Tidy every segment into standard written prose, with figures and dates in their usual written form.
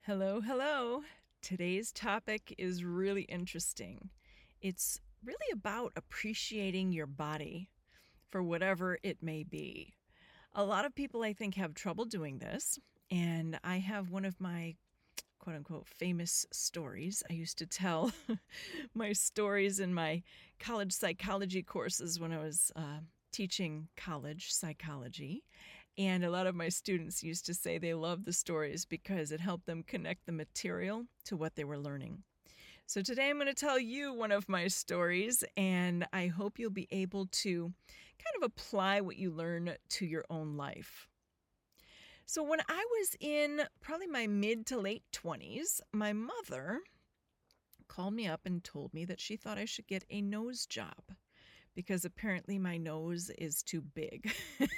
Hello, hello. Today's topic is really interesting. It's really about appreciating your body for whatever it may be. A lot of people, I think, have trouble doing this, and I have one of my quote unquote famous stories. I used to tell my stories in my college psychology courses when I was teaching college psychology. And a lot of my students used to say they loved the stories because it helped them connect the material to what they were learning. So today I'm going to tell you one of my stories, and I hope you'll be able to kind of apply what you learn to your own life. So when I was in probably my mid to late 20s, my mother called me up and told me that she thought I should get a nose job because apparently my nose is too big.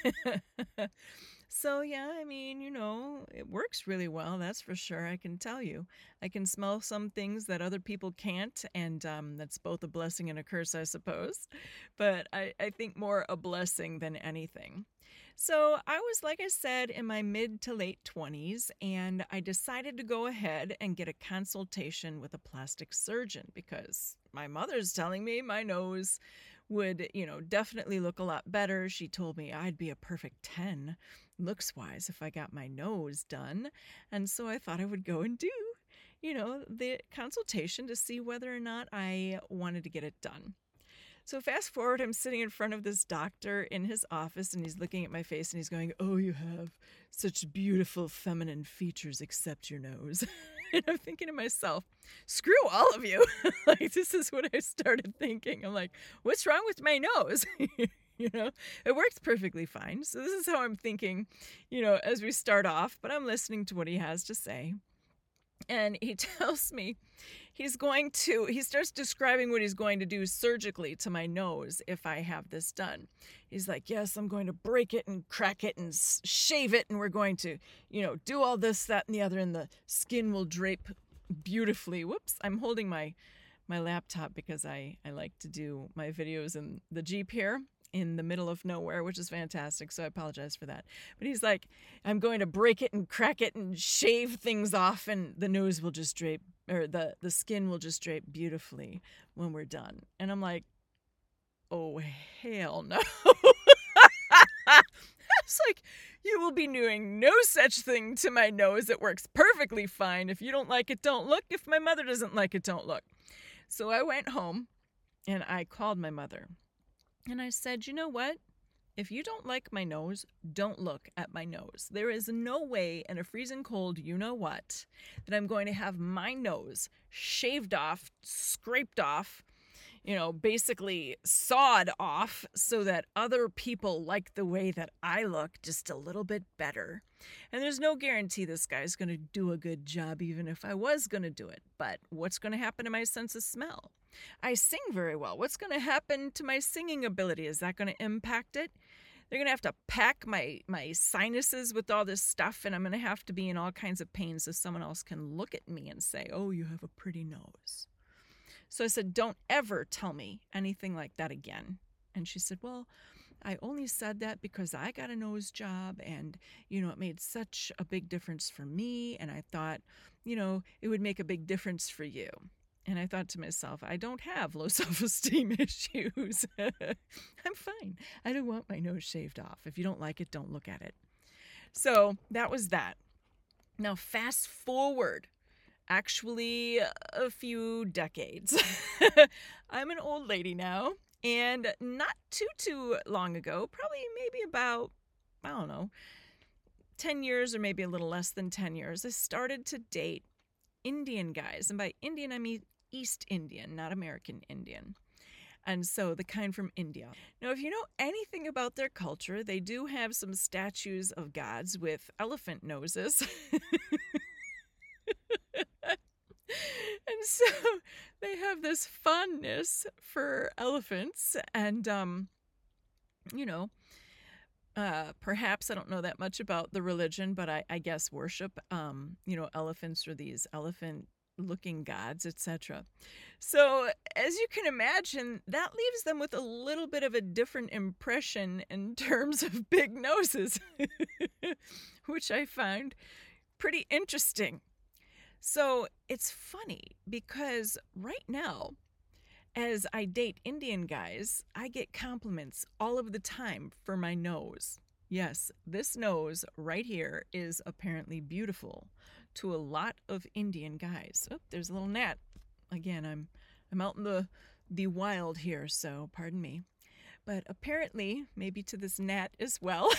So, yeah, I mean, it works really well, that's for sure, I can tell you. I can smell some things that other people can't, and that's both a blessing and a curse, I suppose. But I think more a blessing than anything. So, I was, like I said, in my mid to late 20s, and I decided to go ahead and get a consultation with a plastic surgeon because my mother's telling me my nose would, definitely look a lot better. She told me I'd be a perfect 10 looks wise if I got my nose done. And so I thought I would go and do, the consultation to see whether or not I wanted to get it done. So fast forward, I'm sitting in front of this doctor in his office and he's looking at my face and he's going, "Oh, you have such beautiful feminine features except your nose." And I'm thinking to myself, screw all of you. Like, this is what I started thinking. I'm like, what's wrong with my nose? It works perfectly fine. So this is how I'm thinking, as we start off, but I'm listening to what he has to say. And he tells me he starts describing what he's going to do surgically to my nose if I have this done. He's like, yes, I'm going to break it and crack it and shave it. And we're going to, do all this, that, and the other. And the skin will drape beautifully. Whoops. I'm holding my laptop because I like to do my videos in the Jeep here in the middle of nowhere, which is fantastic, so I apologize for that. But he's like, I'm going to break it and crack it and shave things off, and the nose will just drape, or the skin will just drape beautifully when we're done. And I'm like, oh, hell no. It's like, you will be doing no such thing to my nose. It works perfectly fine. If you don't like it, don't look. If my mother doesn't like it, don't look. So I went home and I called my mother. And I said, you know what? If you don't like my nose, don't look at my nose. There is no way in a freezing cold, you know what, that I'm going to have my nose shaved off, scraped off, basically sawed off so that other people like the way that I look just a little bit better. And there's no guarantee this guy's going to do a good job, even if I was going to do it. But what's going to happen to my sense of smell? I sing very well. What's going to happen to my singing ability? Is that going to impact it? They're going to have to pack my sinuses with all this stuff, and I'm going to have to be in all kinds of pain so someone else can look at me and say, oh, you have a pretty nose. So I said, don't ever tell me anything like that again. And she said, well, I only said that because I got a nose job and, it made such a big difference for me. And I thought, it would make a big difference for you. And I thought to myself, I don't have low self-esteem issues. I'm fine. I don't want my nose shaved off. If you don't like it, don't look at it. So that was that. Now, fast forward actually a few decades. I'm an old lady now, and not too long ago, probably maybe about, I don't know, 10 years or maybe a little less than 10 years, I started to date Indian guys. And by Indian, I mean East Indian, not American Indian. And so the kind from India. Now, if you know anything about their culture, they do have some statues of gods with elephant noses. And so they have this fondness for elephants and, perhaps I don't know that much about the religion, but I guess worship, elephants or these elephant-looking gods, etc. So as you can imagine, that leaves them with a little bit of a different impression in terms of big noses, which I find pretty interesting. So it's funny because right now, as I date Indian guys, I get compliments all of the time for my nose. Yes, this nose right here is apparently beautiful to a lot of Indian guys. Oh, there's a little gnat. Again, I'm out in the wild here, so pardon me. But apparently, maybe to this gnat as well,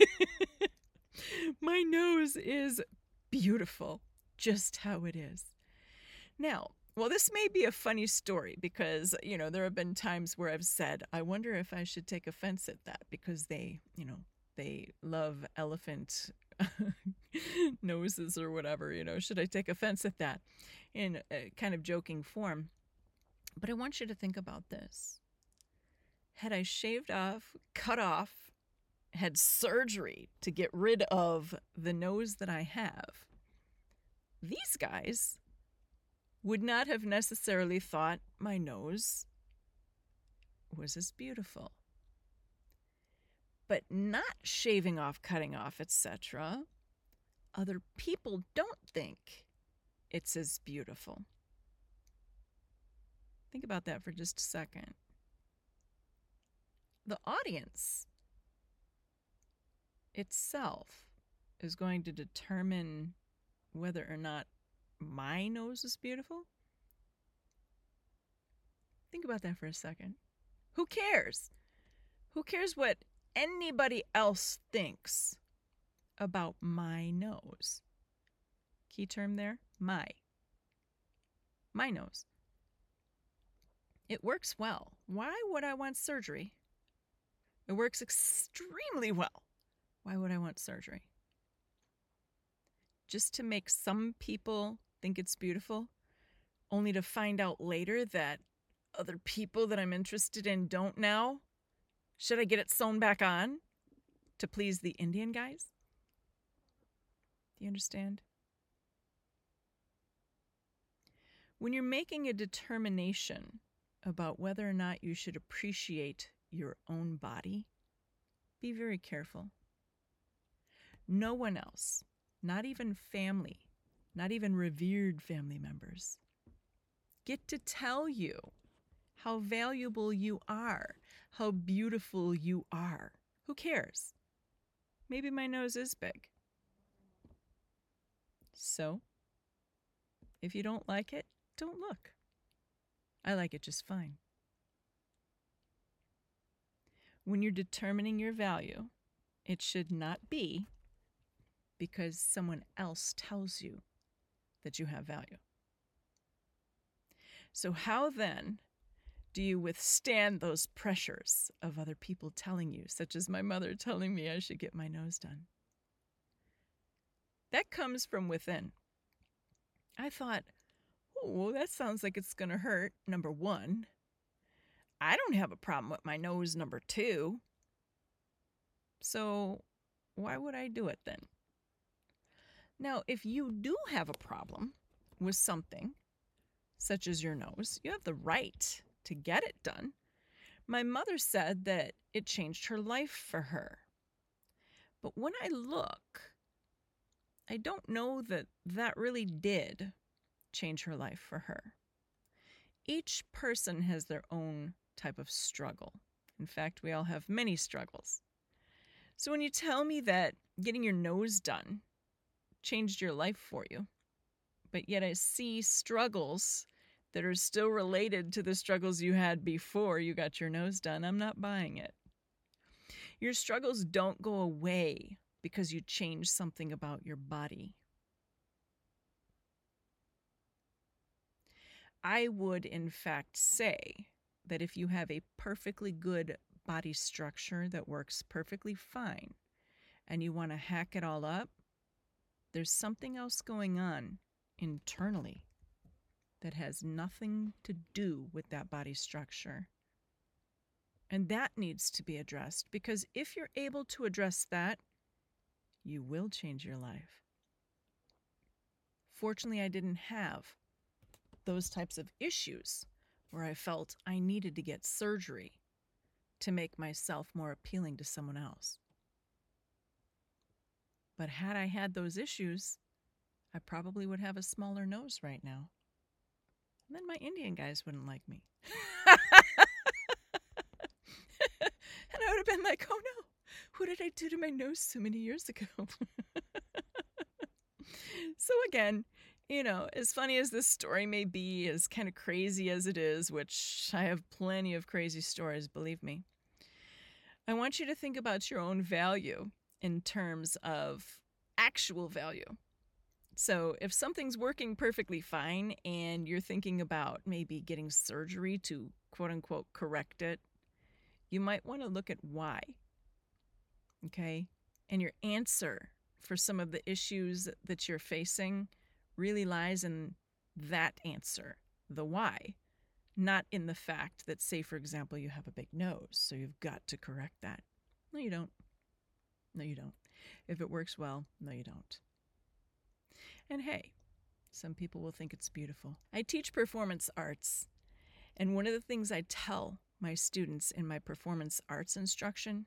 my nose is beautiful just how it is. Now, well, this may be a funny story because, there have been times where I've said, I wonder if I should take offense at that because they love elephant noses or whatever, should I take offense at that in a kind of joking form? But I want you to think about this. Had I shaved off, cut off, had surgery to get rid of the nose that I have, these guys would not have necessarily thought my nose was as beautiful. But not shaving off, cutting off, etc., other people don't think it's as beautiful. Think about that for just a second. The audience itself is going to determine whether or not my nose is beautiful. Think about that for a second. Who cares? Who cares what anybody else thinks about my nose? Key term there, my nose. It works well. Why would I want surgery? It works extremely well. Why would I want surgery? Just to make some people think it's beautiful, only to find out later that other people that I'm interested in don't now? Should I get it sewn back on to please the Indian guys? Do you understand? When you're making a determination about whether or not you should appreciate your own body, be very careful. No one else, not even family, not even revered family members, get to tell you how valuable you are, how beautiful you are. Who cares? Maybe my nose is big. So, if you don't like it, don't look. I like it just fine. When you're determining your value, it should not be because someone else tells you that you have value. So how then do you withstand those pressures of other people telling you, such as my mother telling me I should get my nose done? That comes from within. I thought, oh, that sounds like it's going to hurt, number one. I don't have a problem with my nose, number two. So why would I do it then? Now, if you do have a problem with something, such as your nose, you have the right to get it done. My mother said that it changed her life for her. But when I look, I don't know that that really did change her life for her. Each person has their own type of struggle. In fact, we all have many struggles. So when you tell me that getting your nose done changed your life for you, but yet I see struggles that are still related to the struggles you had before you got your nose done, I'm not buying it. Your struggles don't go away because you change something about your body. I would, in fact, say that if you have a perfectly good body structure that works perfectly fine and you want to hack it all up, there's something else going on internally that has nothing to do with that body structure. And that needs to be addressed, because if you're able to address that, you will change your life. Fortunately, I didn't have those types of issues where I felt I needed to get surgery to make myself more appealing to someone else. But had I had those issues, I probably would have a smaller nose right now. And then my Indian guys wouldn't like me. And I would have been like, oh no, what did I do to my nose so many years ago? So again, as funny as this story may be, as kind of crazy as it is, which I have plenty of crazy stories, believe me, I want you to think about your own value in terms of actual value. So if something's working perfectly fine and you're thinking about maybe getting surgery to quote unquote correct it, you might want to look at why. Okay? And your answer for some of the issues that you're facing really lies in that answer, the why, not in the fact that, say, for example, you have a big nose, so you've got to correct that. No, you don't. No, you don't. If it works well, no, you don't. And hey, some people will think it's beautiful. I teach performance arts, and one of the things I tell my students in my performance arts instruction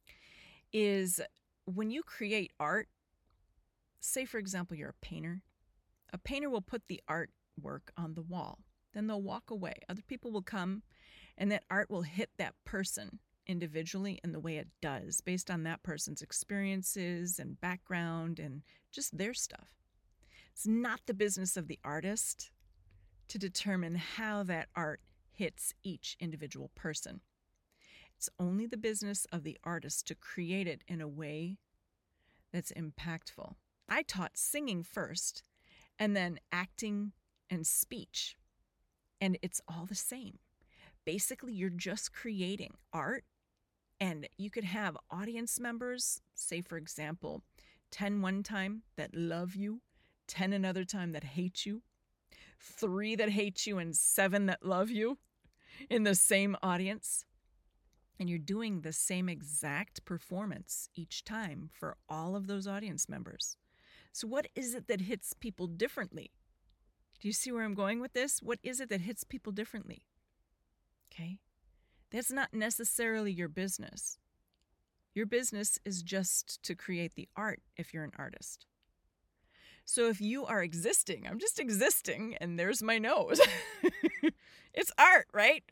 is when you create art, say, for example, you're a painter will put the artwork on the wall. Then they'll walk away. Other people will come, and that art will hit that person individually in the way it does, based on that person's experiences and background and just their stuff. It's not the business of the artist to determine how that art hits each individual person. It's only the business of the artist to create it in a way that's impactful. I taught singing first, and then acting and speech. And it's all the same. Basically, you're just creating art, and you could have audience members, say, for example, 10 one time that love you, 10 another time that hate you, 3 that hate you, and 7 that love you in the same audience. And you're doing the same exact performance each time for all of those audience members. So what is it that hits people differently? Do you see where I'm going with this? What is it that hits people differently? Okay? That's not necessarily your business. Your business is just to create the art if you're an artist. So if you are existing, I'm just existing, and there's my nose. It's art, right?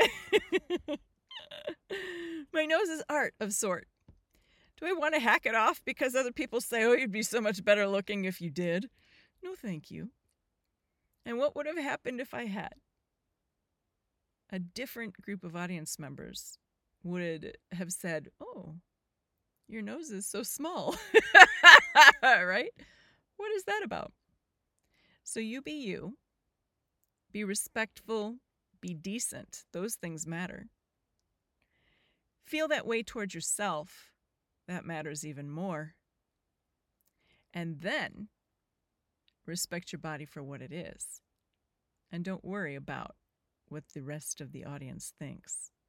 My nose is art of sort. Do I want to hack it off because other people say, oh, you'd be so much better looking if you did? No, thank you. And what would have happened if I had? A different group of audience members would have said, oh, your nose is so small. Right? What is that about? So you be you. Be respectful. Be decent. Those things matter. Feel that way towards yourself. That matters even more. And then respect your body for what it is. And don't worry about what the rest of the audience thinks.